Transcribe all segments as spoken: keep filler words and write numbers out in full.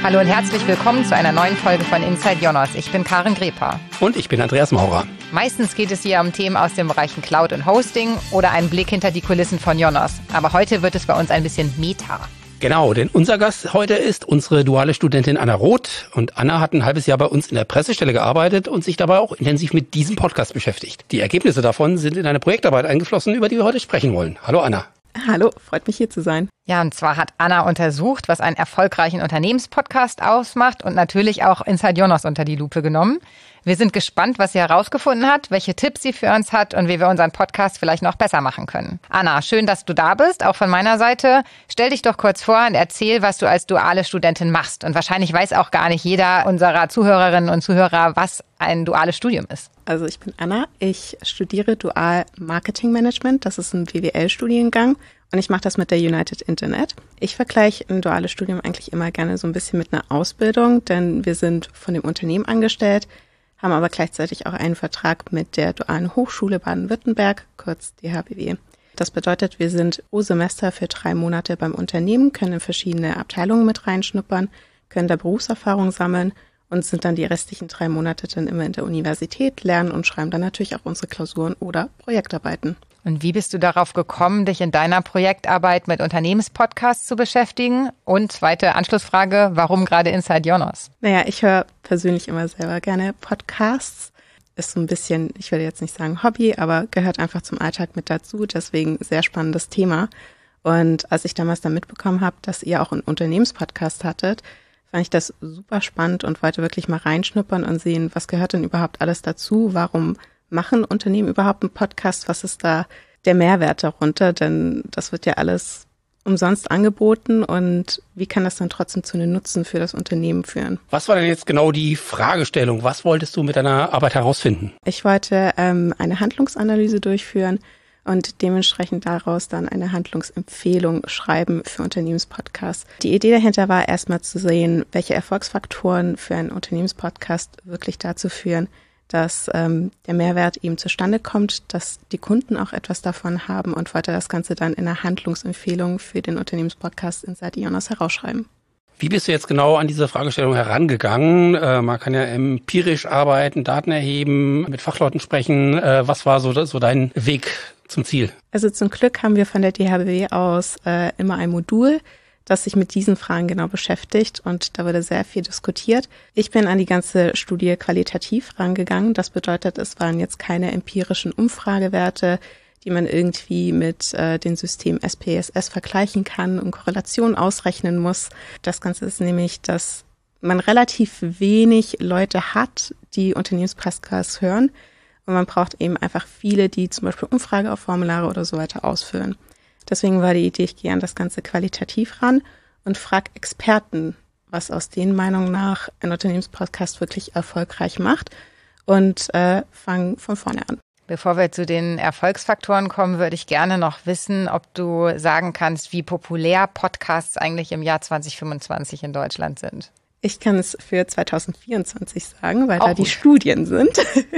Hallo und herzlich willkommen zu einer neuen Folge von Inside Jonas. Ich bin Karin Greper. Und ich bin Andreas Maurer. Meistens geht es hier um Themen aus den Bereichen Cloud und Hosting oder einen Blick hinter die Kulissen von Jonas. Aber heute wird es bei uns ein bisschen Meta. Genau, denn unser Gast heute ist unsere duale Studentin Anna Roth. Und Anna hat ein halbes Jahr bei uns in der Pressestelle gearbeitet und sich dabei auch intensiv mit diesem Podcast beschäftigt. Die Ergebnisse davon sind in eine Projektarbeit eingeflossen, über die wir heute sprechen wollen. Hallo Anna. Hallo, freut mich hier zu sein. Ja, und zwar hat Anna untersucht, was einen erfolgreichen Unternehmenspodcast ausmacht und natürlich auch Inside Jonas unter die Lupe genommen. Wir sind gespannt, was sie herausgefunden hat, welche Tipps sie für uns hat und wie wir unseren Podcast vielleicht noch besser machen können. Anna, schön, dass du da bist, auch von meiner Seite. Stell dich doch kurz vor und erzähl, was du als duale Studentin machst. Und wahrscheinlich weiß auch gar nicht jeder unserer Zuhörerinnen und Zuhörer, was ein duales Studium ist. Also ich bin Anna, ich studiere Dual Marketing Management, das ist ein B W L-Studiengang. Und ich mache das mit der United Internet. Ich vergleiche ein duales Studium eigentlich immer gerne so ein bisschen mit einer Ausbildung, denn wir sind von dem Unternehmen angestellt, haben aber gleichzeitig auch einen Vertrag mit der Dualen Hochschule Baden-Württemberg, kurz D H B W. Das bedeutet, wir sind pro Semester für drei Monate beim Unternehmen, können in verschiedene Abteilungen mit reinschnuppern, können da Berufserfahrung sammeln und sind dann die restlichen drei Monate dann immer in der Universität, lernen und schreiben dann natürlich auch unsere Klausuren oder Projektarbeiten. Und wie bist du darauf gekommen, dich in deiner Projektarbeit mit Unternehmenspodcasts zu beschäftigen? Und zweite Anschlussfrage, warum gerade Inside Jonas? Naja, ich höre persönlich immer selber gerne Podcasts. Ist so ein bisschen, ich würde jetzt nicht sagen Hobby, aber gehört einfach zum Alltag mit dazu. Deswegen sehr spannendes Thema. Und als ich damals dann mitbekommen habe, dass ihr auch einen Unternehmenspodcast hattet, fand ich das super spannend und wollte wirklich mal reinschnuppern und sehen, was gehört denn überhaupt alles dazu? Warum machen Unternehmen überhaupt einen Podcast? Was ist da der Mehrwert darunter? Denn das wird ja alles umsonst angeboten und wie kann das dann trotzdem zu einem Nutzen für das Unternehmen führen? Was war denn jetzt genau die Fragestellung? Was wolltest du mit deiner Arbeit herausfinden? Ich wollte ähm, eine Handlungsanalyse durchführen und dementsprechend daraus dann eine Handlungsempfehlung schreiben für Unternehmenspodcasts. Die Idee dahinter war erstmal zu sehen, welche Erfolgsfaktoren für einen Unternehmenspodcast wirklich dazu führen, dass ähm, der Mehrwert eben zustande kommt, dass die Kunden auch etwas davon haben und wollte das Ganze dann in einer Handlungsempfehlung für den Unternehmenspodcast Inside Jonas herausschreiben. Wie bist du jetzt genau an diese Fragestellung herangegangen? Äh, man kann ja empirisch arbeiten, Daten erheben, mit Fachleuten sprechen. Äh, was war so, so dein Weg zum Ziel? Also zum Glück haben wir von der D H B W aus äh, immer ein Modul, das sich mit diesen Fragen genau beschäftigt und da wurde sehr viel diskutiert. Ich bin an die ganze Studie qualitativ rangegangen. Das bedeutet, es waren jetzt keine empirischen Umfragewerte, die man irgendwie mit äh, den Systemen S P S S vergleichen kann und Korrelationen ausrechnen muss. Das Ganze ist nämlich, dass man relativ wenig Leute hat, die Unternehmenspodcasts hören und man braucht eben einfach viele, die zum Beispiel Umfrage auf Formulare oder so weiter ausfüllen. Deswegen war die Idee, ich gehe an das Ganze qualitativ ran und frage Experten, was aus denen Meinung nach ein Unternehmenspodcast wirklich erfolgreich macht und äh, fange von vorne an. Bevor wir zu den Erfolgsfaktoren kommen, würde ich gerne noch wissen, ob du sagen kannst, wie populär Podcasts eigentlich im Jahr zwanzig fünfundzwanzig in Deutschland sind. Ich kann es für zwanzig vierundzwanzig sagen, weil Auch da die gut. Studien sind.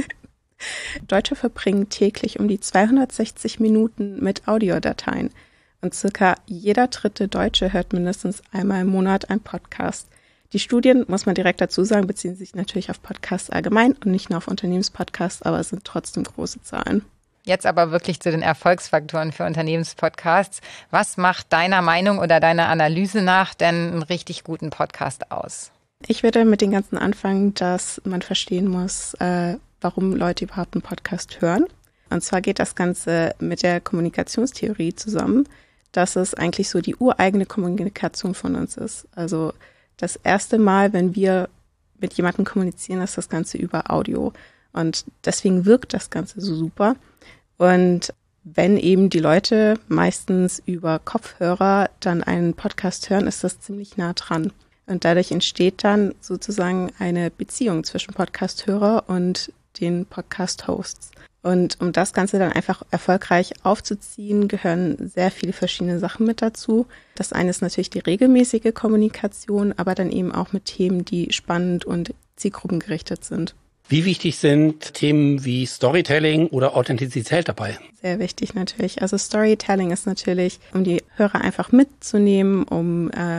Deutsche verbringen täglich um die zweihundertsechzig Minuten mit Audiodateien und circa jeder dritte Deutsche hört mindestens einmal im Monat einen Podcast. Die Studien, muss man direkt dazu sagen, beziehen sich natürlich auf Podcasts allgemein und nicht nur auf Unternehmenspodcasts, aber es sind trotzdem große Zahlen. Jetzt aber wirklich zu den Erfolgsfaktoren für Unternehmenspodcasts. Was macht deiner Meinung oder deiner Analyse nach denn einen richtig guten Podcast aus? Ich würde mit den ganzen anfangen, dass man verstehen muss, äh, warum Leute überhaupt einen Podcast hören. Und zwar geht das Ganze mit der Kommunikationstheorie zusammen, dass es eigentlich so die ureigene Kommunikation von uns ist. Also das erste Mal, wenn wir mit jemandem kommunizieren, ist das Ganze über Audio. Und deswegen wirkt das Ganze so super. Und wenn eben die Leute meistens über Kopfhörer dann einen Podcast hören, ist das ziemlich nah dran. Und dadurch entsteht dann sozusagen eine Beziehung zwischen Podcast-Hörer und den Podcast-Hosts. Und um das Ganze dann einfach erfolgreich aufzuziehen, gehören sehr viele verschiedene Sachen mit dazu. Das eine ist natürlich die regelmäßige Kommunikation, aber dann eben auch mit Themen, die spannend und zielgruppengerichtet sind. Wie wichtig sind Themen wie Storytelling oder Authentizität dabei? Sehr wichtig natürlich. Also Storytelling ist natürlich, um die Hörer einfach mitzunehmen, um äh,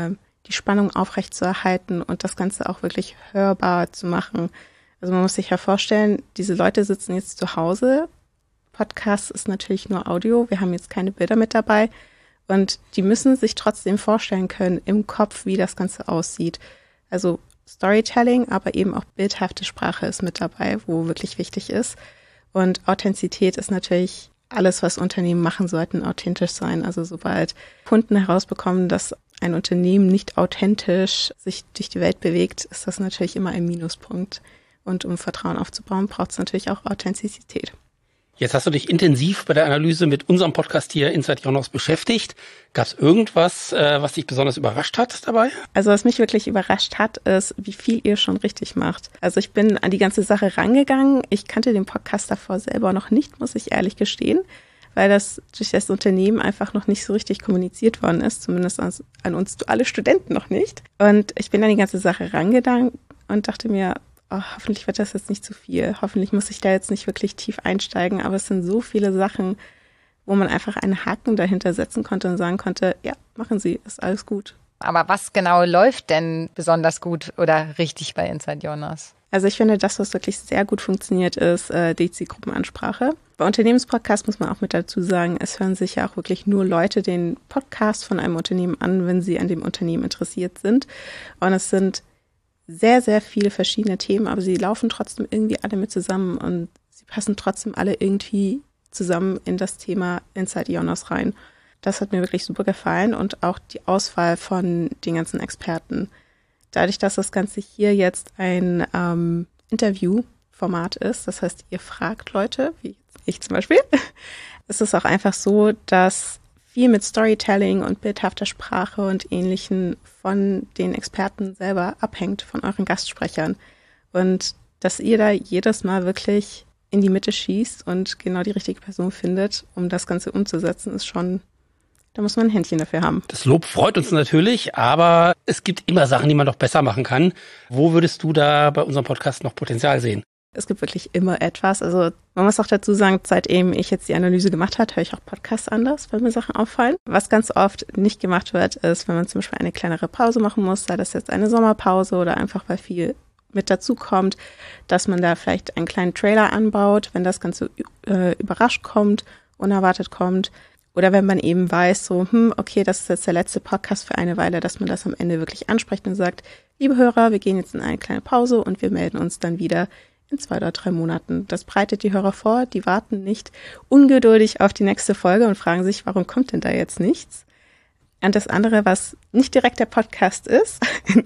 die Spannung aufrechtzuerhalten und das Ganze auch wirklich hörbar zu machen. Also man muss sich ja vorstellen, diese Leute sitzen jetzt zu Hause. Podcast ist natürlich nur Audio. Wir haben jetzt keine Bilder mit dabei. Und die müssen sich trotzdem vorstellen können im Kopf, wie das Ganze aussieht. Also Storytelling, aber eben auch bildhafte Sprache ist mit dabei, wo wirklich wichtig ist. Und Authentizität ist natürlich alles, was Unternehmen machen sollten, authentisch sein. Also sobald Kunden herausbekommen, dass ein Unternehmen nicht authentisch sich durch die Welt bewegt, ist das natürlich immer ein Minuspunkt. Und um Vertrauen aufzubauen, braucht es natürlich auch Authentizität. Jetzt hast du dich intensiv bei der Analyse mit unserem Podcast hier Inside Ionos beschäftigt. Gab es irgendwas, äh, was dich besonders überrascht hat dabei? Also was mich wirklich überrascht hat, ist, wie viel ihr schon richtig macht. Also ich bin an die ganze Sache rangegangen. Ich kannte den Podcast davor selber noch nicht, muss ich ehrlich gestehen, weil das durch das Unternehmen einfach noch nicht so richtig kommuniziert worden ist, zumindest an, an uns alle Studenten noch nicht. Und ich bin an die ganze Sache rangegangen und dachte mir, oh, hoffentlich wird das jetzt nicht zu viel. Hoffentlich muss ich da jetzt nicht wirklich tief einsteigen. Aber es sind so viele Sachen, wo man einfach einen Haken dahinter setzen konnte und sagen konnte, ja, machen Sie, ist alles gut. Aber was genau läuft denn besonders gut oder richtig bei Inside Ionos? Also ich finde, das, was wirklich sehr gut funktioniert, ist äh, die Zielgruppenansprache. Bei Unternehmenspodcasts muss man auch mit dazu sagen, es hören sich ja auch wirklich nur Leute den Podcast von einem Unternehmen an, wenn sie an dem Unternehmen interessiert sind. Und es sind sehr, sehr viele verschiedene Themen, aber sie laufen trotzdem irgendwie alle mit zusammen und sie passen trotzdem alle irgendwie zusammen in das Thema Inside Ionos rein. Das hat mir wirklich super gefallen und auch die Auswahl von den ganzen Experten. Dadurch, dass das Ganze hier jetzt ein ähm, Interviewformat ist, das heißt, ihr fragt Leute, wie ich zum Beispiel, ist es auch einfach so, dass viel mit Storytelling und bildhafter Sprache und Ähnlichem von den Experten selber abhängt, von euren Gastsprechern. Und dass ihr da jedes Mal wirklich in die Mitte schießt und genau die richtige Person findet, um das Ganze umzusetzen, ist schon, da muss man ein Händchen dafür haben. Das Lob freut uns natürlich, aber es gibt immer Sachen, die man noch besser machen kann. Wo würdest du da bei unserem Podcast noch Potenzial sehen? Es gibt wirklich immer etwas. Also man muss auch dazu sagen, seitdem ich jetzt die Analyse gemacht habe, höre ich auch Podcasts anders, weil mir Sachen auffallen. Was ganz oft nicht gemacht wird, ist, wenn man zum Beispiel eine kleinere Pause machen muss, sei das jetzt eine Sommerpause oder einfach weil viel mit dazu kommt, dass man da vielleicht einen kleinen Trailer anbaut, wenn das Ganze äh, überrascht kommt, unerwartet kommt. Oder wenn man eben weiß, so, hm, okay, das ist jetzt der letzte Podcast für eine Weile, dass man das am Ende wirklich anspricht und sagt, liebe Hörer, wir gehen jetzt in eine kleine Pause und wir melden uns dann wieder in zwei oder drei Monaten. Das bereitet die Hörer vor, die warten nicht ungeduldig auf die nächste Folge und fragen sich, warum kommt denn da jetzt nichts? Und das andere, was nicht direkt der Podcast ist,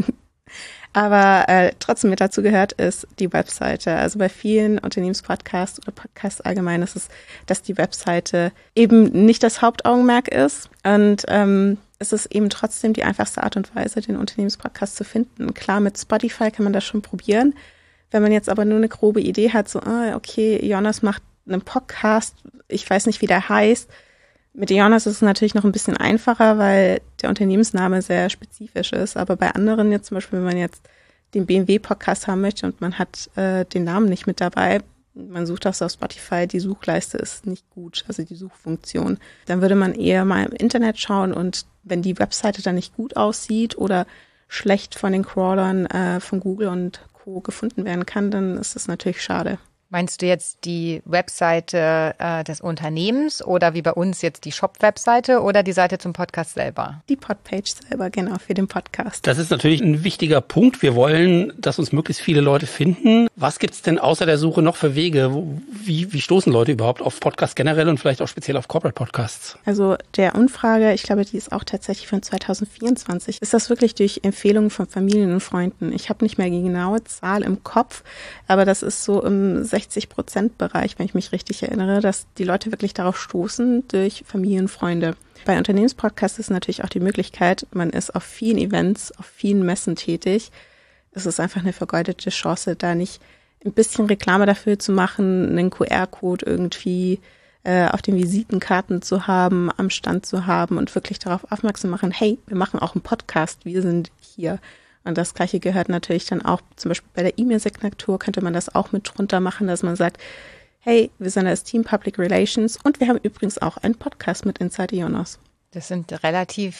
aber äh, trotzdem mit dazu gehört, ist die Webseite. Also bei vielen Unternehmenspodcasts oder Podcasts allgemein ist es, dass die Webseite eben nicht das Hauptaugenmerk ist und ähm, es ist eben trotzdem die einfachste Art und Weise, den Unternehmenspodcast zu finden. Klar, mit Spotify kann man das schon probieren. Wenn man jetzt aber nur eine grobe Idee hat, so, ah, okay, Ionos macht einen Podcast, ich weiß nicht, wie der heißt. Mit Ionos ist es natürlich noch ein bisschen einfacher, weil der Unternehmensname sehr spezifisch ist. Aber bei anderen jetzt zum Beispiel, wenn man jetzt den B M W-Podcast haben möchte und man hat äh, den Namen nicht mit dabei, man sucht das auf Spotify, die Suchleiste ist nicht gut, also die Suchfunktion. Dann würde man eher mal im Internet schauen und wenn die Webseite dann nicht gut aussieht oder schlecht von den Crawlern äh, von Google und gefunden werden kann, dann ist das natürlich schade. Meinst du jetzt die Webseite äh, des Unternehmens oder wie bei uns jetzt die Shop-Webseite oder die Seite zum Podcast selber? Die Podpage selber, genau, für den Podcast. Das ist natürlich ein wichtiger Punkt. Wir wollen, dass uns möglichst viele Leute finden. Was gibt's denn außer der Suche noch für Wege? Wie, wie stoßen Leute überhaupt auf Podcasts generell und vielleicht auch speziell auf Corporate Podcasts? Also der Umfrage, ich glaube, die ist auch tatsächlich von zwanzig vierundzwanzig, ist das wirklich durch Empfehlungen von Familien und Freunden. Ich habe nicht mehr die genaue Zahl im Kopf, aber das ist so im sechzig Prozent Bereich, wenn ich mich richtig erinnere, dass die Leute wirklich darauf stoßen durch Familien, Freunde. Bei Unternehmenspodcasts ist natürlich auch die Möglichkeit, man ist auf vielen Events, auf vielen Messen tätig. Es ist einfach eine vergeudete Chance, da nicht ein bisschen Reklame dafür zu machen, einen Q R-Code irgendwie äh, auf den Visitenkarten zu haben, am Stand zu haben und wirklich darauf aufmerksam machen, hey, wir machen auch einen Podcast, wir sind hier. Und das Gleiche gehört natürlich dann auch, zum Beispiel bei der E-Mail-Signatur könnte man das auch mit drunter machen, dass man sagt, hey, wir sind das Team Public Relations und wir haben übrigens auch einen Podcast mit Inside Ionos. Das sind relativ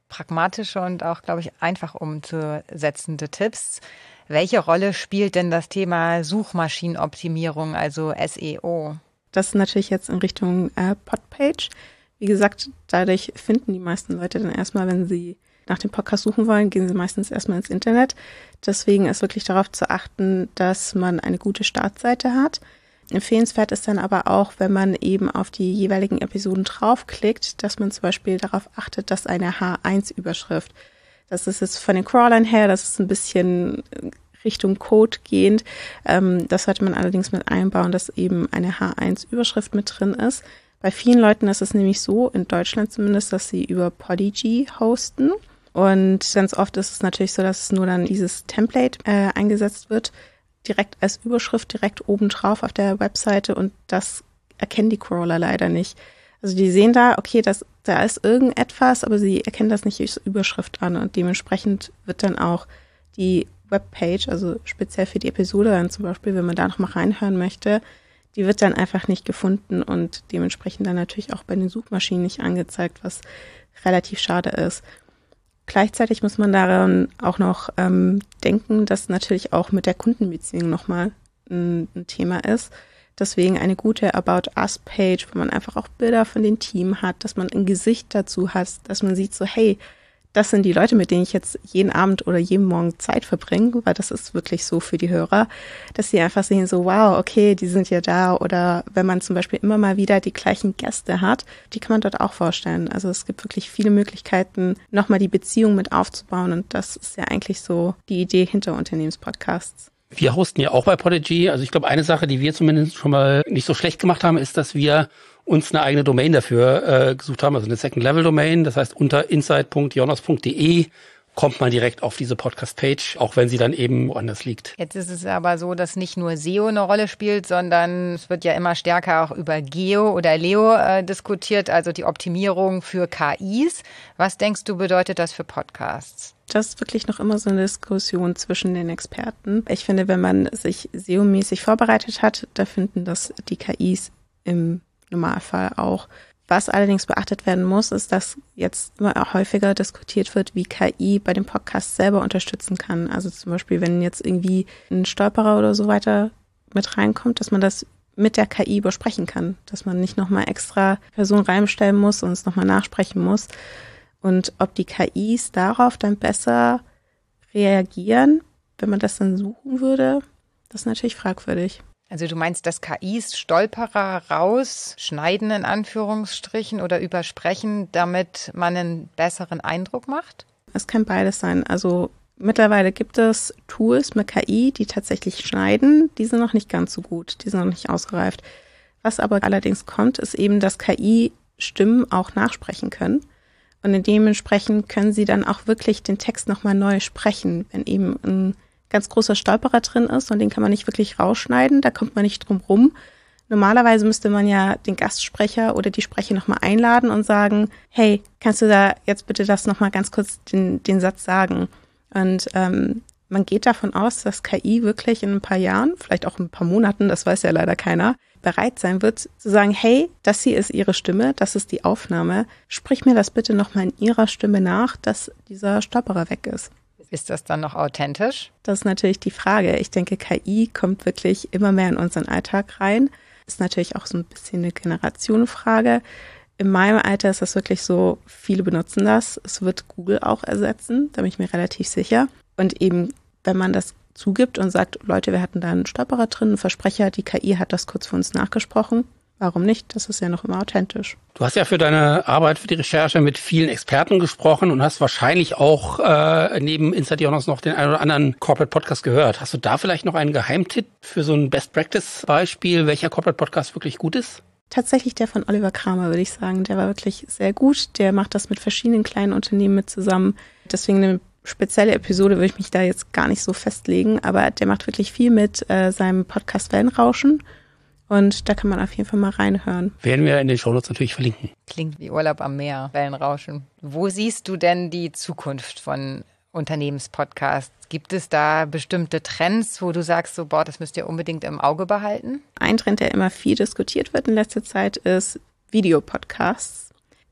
pragmatische und auch, glaube ich, einfach umzusetzende Tipps. Welche Rolle spielt denn das Thema Suchmaschinenoptimierung, also S E O? Das ist natürlich jetzt in Richtung äh, Podpage. Wie gesagt, dadurch finden die meisten Leute dann erstmal, wenn sie nach dem Podcast suchen wollen, gehen sie meistens erstmal ins Internet. Deswegen ist wirklich darauf zu achten, dass man eine gute Startseite hat. Empfehlenswert ist dann aber auch, wenn man eben auf die jeweiligen Episoden draufklickt, dass man zum Beispiel darauf achtet, dass eine H eins Überschrift, das ist jetzt von den Crawlern her, das ist ein bisschen Richtung Code gehend. Ähm, das sollte man allerdings mit einbauen, dass eben eine H eins Überschrift mit drin ist. Bei vielen Leuten ist es nämlich so, in Deutschland zumindest, dass sie über Podigy hosten. Und ganz oft ist es natürlich so, dass nur dann dieses Template äh, eingesetzt wird, direkt als Überschrift, direkt oben drauf auf der Webseite, und das erkennen die Crawler leider nicht. Also die sehen da, okay, das, da ist irgendetwas, aber sie erkennen das nicht als Überschrift an, und dementsprechend wird dann auch die Webpage, also speziell für die Episode dann zum Beispiel, wenn man da noch mal reinhören möchte, die wird dann einfach nicht gefunden und dementsprechend dann natürlich auch bei den Suchmaschinen nicht angezeigt, was relativ schade ist. Gleichzeitig muss man daran auch noch ähm, denken, dass natürlich auch mit der Kundenbeziehung nochmal ein, ein Thema ist. Deswegen eine gute About Us-Page, wo man einfach auch Bilder von dem Team hat, dass man ein Gesicht dazu hat, dass man sieht so, hey, das sind die Leute, mit denen ich jetzt jeden Abend oder jeden Morgen Zeit verbringe, weil das ist wirklich so für die Hörer, dass sie einfach sehen so, wow, okay, die sind ja da. Oder wenn man zum Beispiel immer mal wieder die gleichen Gäste hat, die kann man dort auch vorstellen. Also es gibt wirklich viele Möglichkeiten, nochmal die Beziehung mit aufzubauen, und das ist ja eigentlich so die Idee hinter Unternehmenspodcasts. Wir hosten ja auch bei Podigy. Also ich glaube, eine Sache, die wir zumindest schon mal nicht so schlecht gemacht haben, ist, dass wir uns eine eigene Domain dafür äh, gesucht haben, also eine Second-Level-Domain. Das heißt, unter insight punkt jonas punkt de kommt man direkt auf diese Podcast-Page, auch wenn sie dann eben woanders liegt. Jetzt ist es aber so, dass nicht nur S E O eine Rolle spielt, sondern es wird ja immer stärker auch über Geo oder L E O äh, diskutiert, also die Optimierung für K Is. Was denkst du, bedeutet das für Podcasts? Das ist wirklich noch immer so eine Diskussion zwischen den Experten. Ich finde, wenn man sich S E O-mäßig vorbereitet hat, da finden das die K Is im Normalfall auch. Was allerdings beachtet werden muss, ist, dass jetzt immer häufiger diskutiert wird, wie K I bei dem Podcast selber unterstützen kann. Also zum Beispiel, wenn jetzt irgendwie ein Stolperer oder so weiter mit reinkommt, dass man das mit der K I besprechen kann. Dass man nicht nochmal extra Person reinstellen muss und es nochmal nachsprechen muss. Und ob die K Is darauf dann besser reagieren, wenn man das dann suchen würde, das ist natürlich fragwürdig. Also du meinst, dass K Is Stolperer rausschneiden in Anführungsstrichen oder übersprechen, damit man einen besseren Eindruck macht? Es kann beides sein. Also mittlerweile gibt es Tools mit K I, die tatsächlich schneiden. Die sind noch nicht ganz so gut, die sind noch nicht ausgereift. Was aber allerdings kommt, ist eben, dass K I Stimmen auch nachsprechen können. Und dementsprechend können sie dann auch wirklich den Text nochmal neu sprechen, wenn eben ein ganz großer Stolperer drin ist und den kann man nicht wirklich rausschneiden, da kommt man nicht drum rum. Normalerweise müsste man ja den Gastsprecher oder die Sprecher nochmal einladen und sagen, hey, kannst du da jetzt bitte das nochmal ganz kurz den, den Satz sagen? Und ähm, man geht davon aus, dass K I wirklich in ein paar Jahren, vielleicht auch in ein paar Monaten, das weiß ja leider keiner, bereit sein wird zu sagen, hey, das hier ist Ihre Stimme, das ist die Aufnahme, sprich mir das bitte nochmal in Ihrer Stimme nach, dass dieser Stolperer weg ist. Ist das dann noch authentisch? Das ist natürlich die Frage. Ich denke, K I kommt wirklich immer mehr in unseren Alltag rein. Ist natürlich auch so ein bisschen eine Generationenfrage. In meinem Alter ist das wirklich so, viele benutzen das. Es wird Google auch ersetzen, da bin ich mir relativ sicher. Und eben, wenn man das zugibt und sagt, Leute, wir hatten da einen Stolperer drin, einen Versprecher, die K I hat das kurz für uns nachgesprochen. Warum nicht? Das ist ja noch immer authentisch. Du hast ja für deine Arbeit, für die Recherche mit vielen Experten gesprochen und hast wahrscheinlich auch äh, neben Inside Jonas noch den einen oder anderen Corporate Podcast gehört. Hast du da vielleicht noch einen Geheimtipp für so ein Best-Practice-Beispiel, welcher Corporate Podcast wirklich gut ist? Tatsächlich der von Oliver Kramer, würde ich sagen. Der war wirklich sehr gut. Der macht das mit verschiedenen kleinen Unternehmen mit zusammen. Deswegen eine spezielle Episode würde ich mich da jetzt gar nicht so festlegen. Aber der macht wirklich viel mit äh, seinem Podcast Wellenrauschen. Und da kann man auf jeden Fall mal reinhören. Werden wir in den Shownotes natürlich verlinken. Klingt wie Urlaub am Meer, Wellenrauschen. Wo siehst du denn die Zukunft von Unternehmenspodcasts? Gibt es da bestimmte Trends, wo du sagst, so, boah, das müsst ihr unbedingt im Auge behalten? Ein Trend, der immer viel diskutiert wird in letzter Zeit, ist Videopodcasts.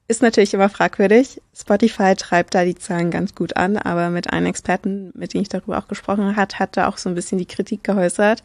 Ist natürlich immer fragwürdig. Spotify treibt da die Zahlen ganz gut an, aber mit einem Experten, mit dem ich darüber auch gesprochen habe, hat da auch so ein bisschen die Kritik geäußert.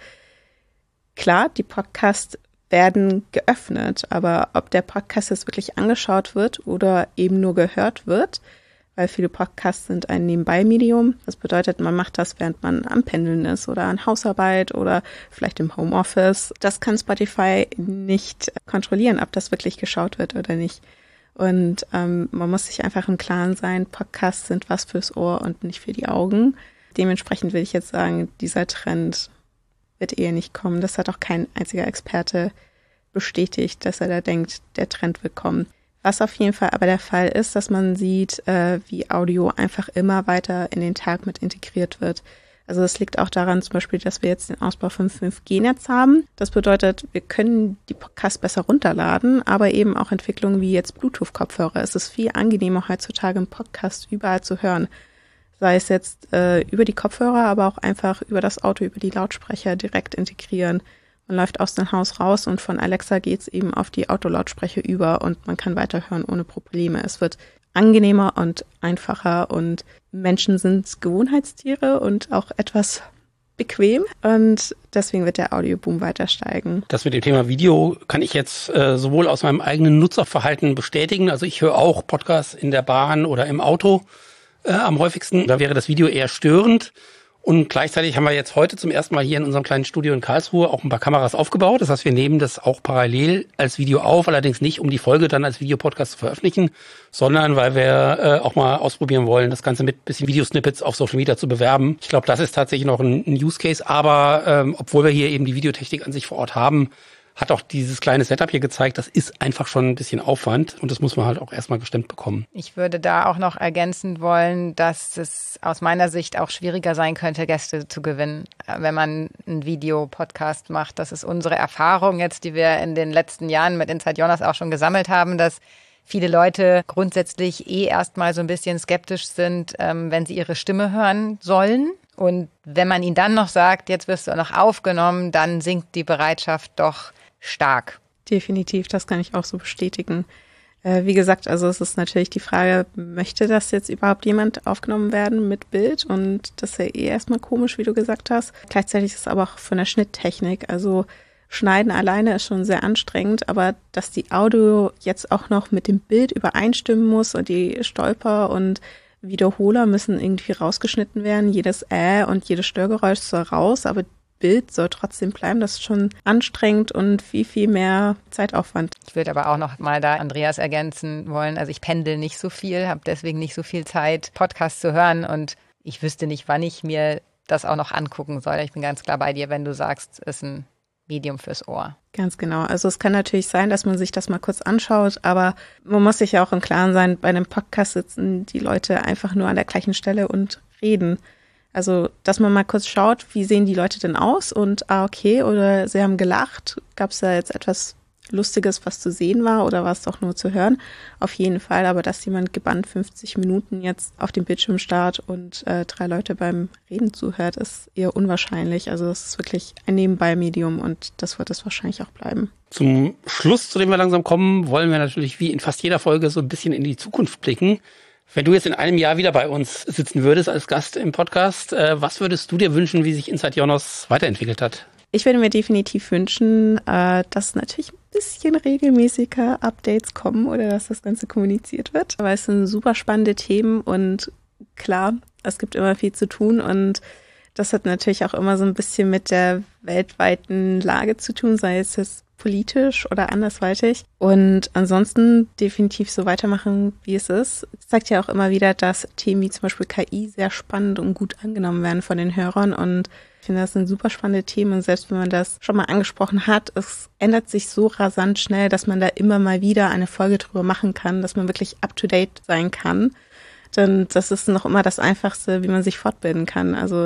Klar, die Podcasts werden geöffnet, aber ob der Podcast jetzt wirklich angeschaut wird oder eben nur gehört wird, weil viele Podcasts sind ein Nebenbei-Medium. Das bedeutet, man macht das, während man am Pendeln ist oder an Hausarbeit oder vielleicht im Homeoffice. Das kann Spotify nicht kontrollieren, ob das wirklich geschaut wird oder nicht. Und ähm, man muss sich einfach im Klaren sein, Podcasts sind was fürs Ohr und nicht für die Augen. Dementsprechend will ich jetzt sagen, dieser Trend wird eher nicht kommen. Das hat auch kein einziger Experte bestätigt, dass er da denkt, der Trend wird kommen. Was auf jeden Fall aber der Fall ist, dass man sieht, äh, wie Audio einfach immer weiter in den Tag mit integriert wird. Also das liegt auch daran zum Beispiel, dass wir jetzt den Ausbau vom fünf G Netz haben. Das bedeutet, wir können die Podcasts besser runterladen, aber eben auch Entwicklungen wie jetzt Bluetooth-Kopfhörer. Es ist viel angenehmer heutzutage im Podcast überall zu hören. Sei es jetzt äh, über die Kopfhörer, aber auch einfach über das Auto, über die Lautsprecher direkt integrieren. Man läuft aus dem Haus raus und von Alexa geht's eben auf die Autolautsprecher über und man kann weiterhören ohne Probleme. Es wird angenehmer und einfacher und Menschen sind Gewohnheitstiere und auch etwas bequem und deswegen wird der Audioboom weiter steigen. Das mit dem Thema Video kann ich jetzt äh, sowohl aus meinem eigenen Nutzerverhalten bestätigen. Also ich höre auch Podcasts in der Bahn oder im Auto äh, am häufigsten. Da wäre das Video eher störend. Und gleichzeitig haben wir jetzt heute zum ersten Mal hier in unserem kleinen Studio in Karlsruhe auch ein paar Kameras aufgebaut. Das heißt, wir nehmen das auch parallel als Video auf, allerdings nicht, um die Folge dann als Videopodcast zu veröffentlichen, sondern weil wir äh, auch mal ausprobieren wollen, das Ganze mit bisschen Videosnippets auf Social Media zu bewerben. Ich glaube, das ist tatsächlich noch ein, ein Use Case, aber ähm, obwohl wir hier eben die Videotechnik an sich vor Ort haben, hat auch dieses kleine Setup hier gezeigt, das ist einfach schon ein bisschen Aufwand und das muss man halt auch erstmal gestemmt bekommen. Ich würde da auch noch ergänzen wollen, dass es aus meiner Sicht auch schwieriger sein könnte, Gäste zu gewinnen, wenn man einen Videopodcast macht. Das ist unsere Erfahrung jetzt, die wir in den letzten Jahren mit Inside Jonas auch schon gesammelt haben, dass viele Leute grundsätzlich eh erstmal so ein bisschen skeptisch sind, wenn sie ihre Stimme hören sollen. Und wenn man ihnen dann noch sagt, jetzt wirst du noch aufgenommen, dann sinkt die Bereitschaft doch stark. Definitiv, das kann ich auch so bestätigen. Äh, wie gesagt, also es ist natürlich die Frage, möchte das jetzt überhaupt jemand aufgenommen werden mit Bild? Und das ist ja eh erstmal komisch, wie du gesagt hast. Gleichzeitig ist es aber auch von der Schnitttechnik, also Schneiden alleine ist schon sehr anstrengend, aber dass die Audio jetzt auch noch mit dem Bild übereinstimmen muss und die Stolper und Wiederholer müssen irgendwie rausgeschnitten werden, jedes Äh und jedes Störgeräusch soll raus, aber Bild soll trotzdem bleiben. Das ist schon anstrengend und viel, viel mehr Zeitaufwand. Ich würde aber auch noch mal da Andreas ergänzen wollen. Also ich pendel nicht so viel, habe deswegen nicht so viel Zeit, Podcasts zu hören und ich wüsste nicht, wann ich mir das auch noch angucken soll. Ich bin ganz klar bei dir, wenn du sagst, es ist ein Medium fürs Ohr. Ganz genau. Also es kann natürlich sein, dass man sich das mal kurz anschaut, aber man muss sich ja auch im Klaren sein, bei einem Podcast sitzen die Leute einfach nur an der gleichen Stelle und reden. Also, dass man mal kurz schaut, wie sehen die Leute denn aus und, ah, okay, oder sie haben gelacht, gab es da jetzt etwas Lustiges, was zu sehen war oder war es doch nur zu hören? Auf jeden Fall, aber dass jemand gebannt fünfzig Minuten jetzt auf dem Bildschirm starrt und äh, drei Leute beim Reden zuhört, ist eher unwahrscheinlich. Also es ist wirklich ein Nebenbei-Medium und das wird es wahrscheinlich auch bleiben. Zum Schluss, zu dem wir langsam kommen, wollen wir natürlich wie in fast jeder Folge so ein bisschen in die Zukunft blicken. Wenn du jetzt in einem Jahr wieder bei uns sitzen würdest als Gast im Podcast, äh, was würdest du dir wünschen, wie sich Inside Jonas weiterentwickelt hat? Ich würde mir definitiv wünschen, äh, dass natürlich ein bisschen regelmäßiger Updates kommen oder dass das Ganze kommuniziert wird. Aber es sind super spannende Themen und klar, es gibt immer viel zu tun und das hat natürlich auch immer so ein bisschen mit der weltweiten Lage zu tun, sei es jetzt politisch oder andersweitig. Und ansonsten definitiv so weitermachen, wie es ist. Es zeigt ja auch immer wieder, dass Themen wie zum Beispiel K I sehr spannend und gut angenommen werden von den Hörern. Und ich finde, das sind super spannende Themen. Und selbst wenn man das schon mal angesprochen hat, es ändert sich so rasant schnell, dass man da immer mal wieder eine Folge drüber machen kann, dass man wirklich up-to-date sein kann. Denn das ist noch immer das Einfachste, wie man sich fortbilden kann. Also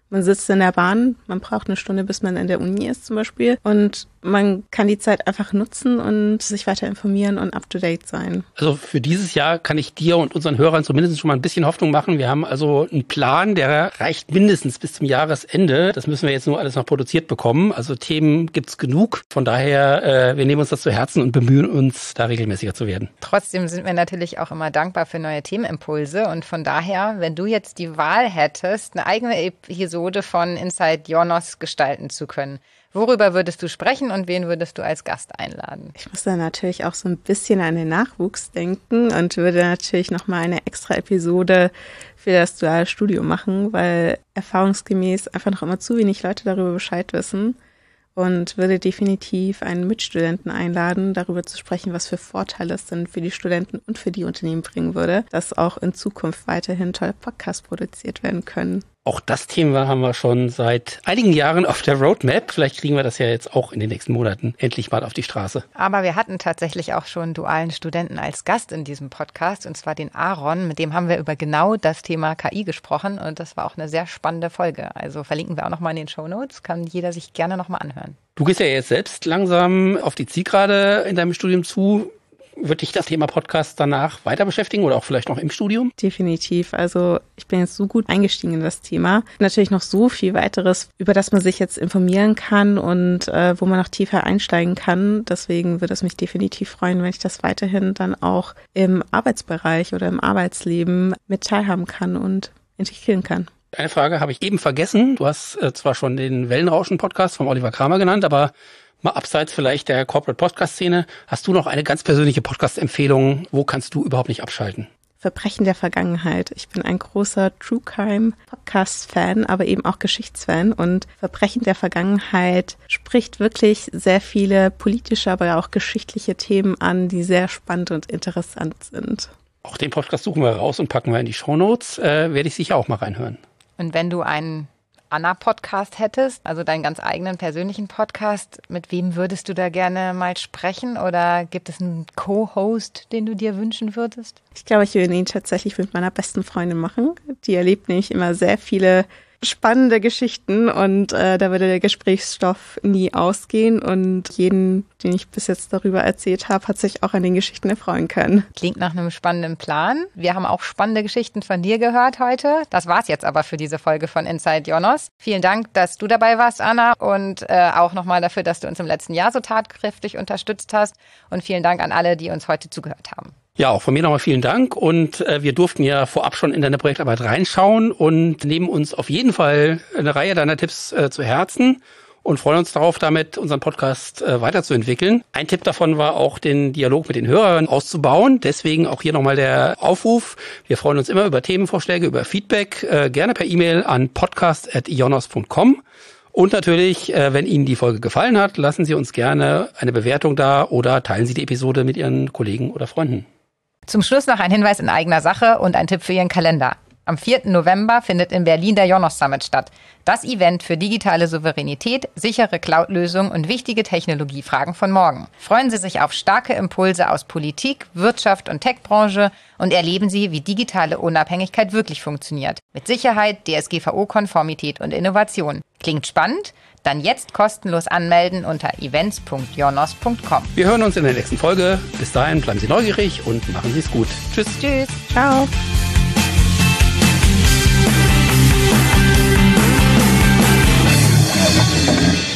Man sitzt in der Bahn, man braucht eine Stunde, bis man in der Uni ist zum Beispiel. Und man kann die Zeit einfach nutzen und sich weiter informieren und up-to-date sein. Also für dieses Jahr kann ich dir und unseren Hörern zumindest schon mal ein bisschen Hoffnung machen. Wir haben also einen Plan, der reicht mindestens bis zum Jahresende. Das müssen wir jetzt nur alles noch produziert bekommen. Also Themen gibt's genug. Von daher, äh, wir nehmen uns das zu Herzen und bemühen uns, da regelmäßiger zu werden. Trotzdem sind wir natürlich auch immer dankbar für neue Themenimpulse. Und von daher, wenn du jetzt die Wahl hättest, eine eigene Episode von Inside Ionos gestalten zu können, worüber würdest du sprechen und wen würdest du als Gast einladen? Ich muss da natürlich auch so ein bisschen an den Nachwuchs denken und würde natürlich nochmal eine extra Episode für das duale Studium machen, weil erfahrungsgemäß einfach noch immer zu wenig Leute darüber Bescheid wissen. Und würde definitiv einen Mitstudenten einladen, darüber zu sprechen, was für Vorteile es denn für die Studenten und für die Unternehmen bringen würde, dass auch in Zukunft weiterhin tolle Podcasts produziert werden können. Auch das Thema haben wir schon seit einigen Jahren auf der Roadmap. Vielleicht kriegen wir das ja jetzt auch in den nächsten Monaten endlich mal auf die Straße. Aber wir hatten tatsächlich auch schon dualen Studenten als Gast in diesem Podcast, und zwar den Aaron. Mit dem haben wir über genau das Thema K I gesprochen und das war auch eine sehr spannende Folge. Also verlinken wir auch nochmal in den Shownotes, kann jeder sich gerne nochmal anhören. Du gehst ja jetzt selbst langsam auf die Zielgerade in deinem Studium zu. Wird dich das Thema Podcast danach weiter beschäftigen oder auch vielleicht noch im Studium? Definitiv. Also ich bin jetzt so gut eingestiegen in das Thema. Natürlich noch so viel weiteres, über das man sich jetzt informieren kann und äh, wo man noch tiefer einsteigen kann. Deswegen würde es mich definitiv freuen, wenn ich das weiterhin dann auch im Arbeitsbereich oder im Arbeitsleben mit teilhaben kann und integrieren kann. Eine Frage habe ich eben vergessen. Du hast äh, zwar schon den Wellenrauschen-Podcast von Oliver Kramer genannt, aber mal abseits vielleicht der Corporate-Podcast-Szene, hast du noch eine ganz persönliche Podcast-Empfehlung? Wo kannst du überhaupt nicht abschalten? Verbrechen der Vergangenheit. Ich bin ein großer True Crime Podcast-Fan, aber eben auch Geschichtsfan. Und Verbrechen der Vergangenheit spricht wirklich sehr viele politische, aber auch geschichtliche Themen an, die sehr spannend und interessant sind. Auch den Podcast suchen wir raus und packen wir in die Shownotes. Äh, werde ich sicher auch mal reinhören. Und wenn du einen Anna-Podcast hättest, also deinen ganz eigenen persönlichen Podcast, mit wem würdest du da gerne mal sprechen oder gibt es einen Co-Host, den du dir wünschen würdest? Ich glaube, ich würde ihn tatsächlich mit meiner besten Freundin machen. Die erlebt nämlich immer sehr viele spannende Geschichten und äh, da würde der Gesprächsstoff nie ausgehen und jeden, den ich bis jetzt darüber erzählt habe, hat sich auch an den Geschichten erfreuen können. Klingt nach einem spannenden Plan. Wir haben auch spannende Geschichten von dir gehört heute. Das war's jetzt aber für diese Folge von Inside Ionos. Vielen Dank, dass du dabei warst, Anna, und äh, auch nochmal dafür, dass du uns im letzten Jahr so tatkräftig unterstützt hast, und vielen Dank an alle, die uns heute zugehört haben. Ja, auch von mir nochmal vielen Dank, und äh, wir durften ja vorab schon in deine Projektarbeit reinschauen und nehmen uns auf jeden Fall eine Reihe deiner Tipps äh, zu Herzen und freuen uns darauf, damit unseren Podcast äh, weiterzuentwickeln. Ein Tipp davon war auch, den Dialog mit den Hörern auszubauen. Deswegen auch hier nochmal der Aufruf. Wir freuen uns immer über Themenvorschläge, über Feedback, äh, gerne per E-Mail an podcast at ionos punkt com. Und natürlich, äh, wenn Ihnen die Folge gefallen hat, lassen Sie uns gerne eine Bewertung da oder teilen Sie die Episode mit Ihren Kollegen oder Freunden. Zum Schluss noch ein Hinweis in eigener Sache und ein Tipp für Ihren Kalender. Am vierten November findet in Berlin der Ionos Summit statt. Das Event für digitale Souveränität, sichere Cloud-Lösungen und wichtige Technologiefragen von morgen. Freuen Sie sich auf starke Impulse aus Politik, Wirtschaft und Tech-Branche und erleben Sie, wie digitale Unabhängigkeit wirklich funktioniert. Mit Sicherheit, D S G V O-Konformität und Innovation. Klingt spannend? Dann jetzt kostenlos anmelden unter events punkt ionos punkt com. Wir hören uns in der nächsten Folge. Bis dahin bleiben Sie neugierig und machen Sie es gut. Tschüss. Tschüss. Ciao. Thank you.